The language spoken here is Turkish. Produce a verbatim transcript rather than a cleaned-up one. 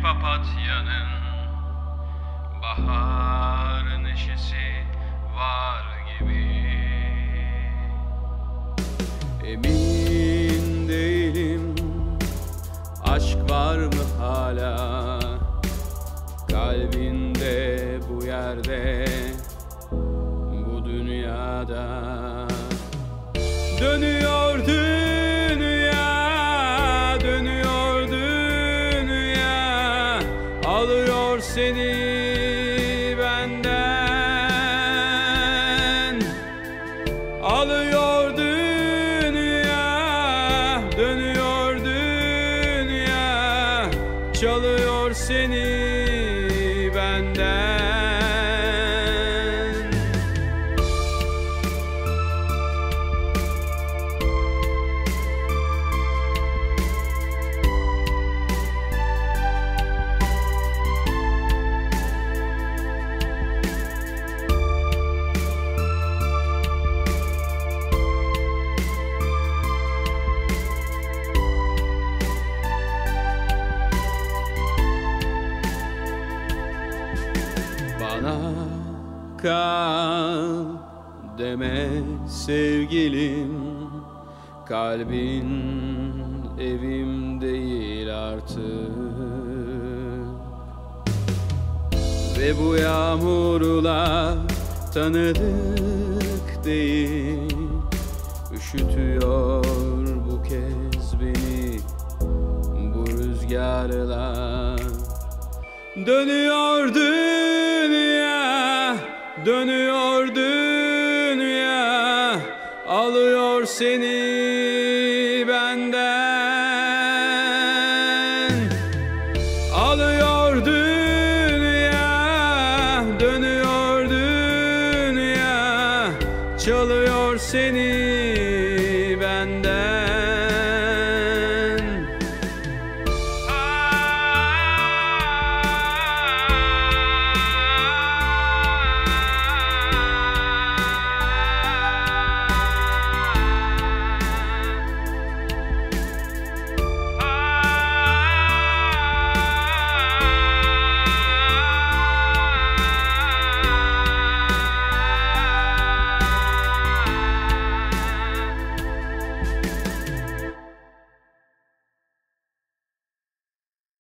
papatyanın bahar neşesi var gibi. Emin değilim, aşk var mı hala kalbinde, bu yerde, bu dünyada. Dönüyor dünya, dönüyor dünya, alıyor seni benden. Alıyor dünya, dönüyor dünya, çalıyor seni benden. Bana kal deme sevgilim, kalbin evim değil artık. Ve bu yağmurlar tanıdık değil, üşütüyor bu kez beni bu rüzgarlar. Dönüyor dünya, dönüyor dünya, alıyor seni benden. Alıyor